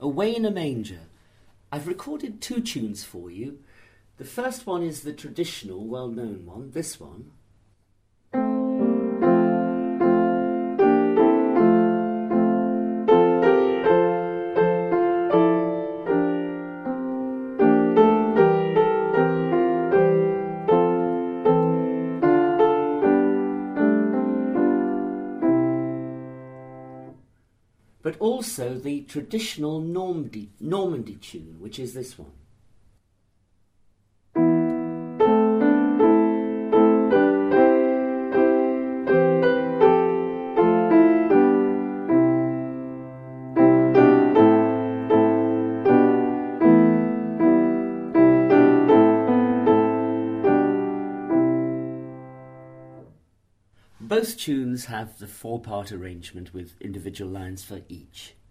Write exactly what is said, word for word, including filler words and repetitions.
Away in a Manger. I've recorded two tunes for you. The first one is the traditional, well-known one, this one. But also the traditional Normandy, Normandy tune, which is this one. Both tunes have the four-part arrangement with individual lines for each.